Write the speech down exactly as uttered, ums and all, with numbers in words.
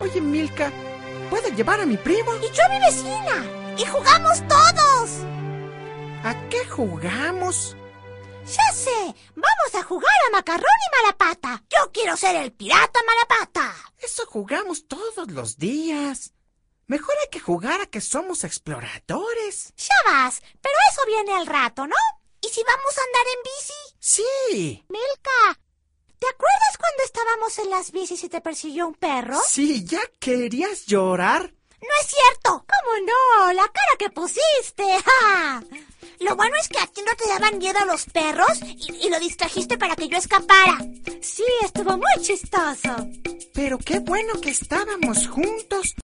Oye, Milka, ¿puedo llevar a mi primo? Y yo a mi vecina. Y jugamos todos. ¿A qué jugamos? Ya sé, vamos a jugar a Macarrón y Malapata. Yo quiero ser el pirata Malapata. Eso jugamos todos los días. Mejor hay que jugar a que somos exploradores. Ya vas, pero eso viene al rato, ¿no? ¿Y si vamos a andar en bici? Sí. Milka, ¿te acuerdas cuando estábamos en las bicis y te persiguió un perro? Sí, ¿ya querías llorar? ¡No es cierto! ¿Cómo no? ¡La cara que pusiste! ¡Ja! Lo bueno es que a ti no te daban miedo los perros y, y lo distrajiste para que yo escapara. Sí, estuvo muy chistoso. Pero qué bueno que estábamos juntos.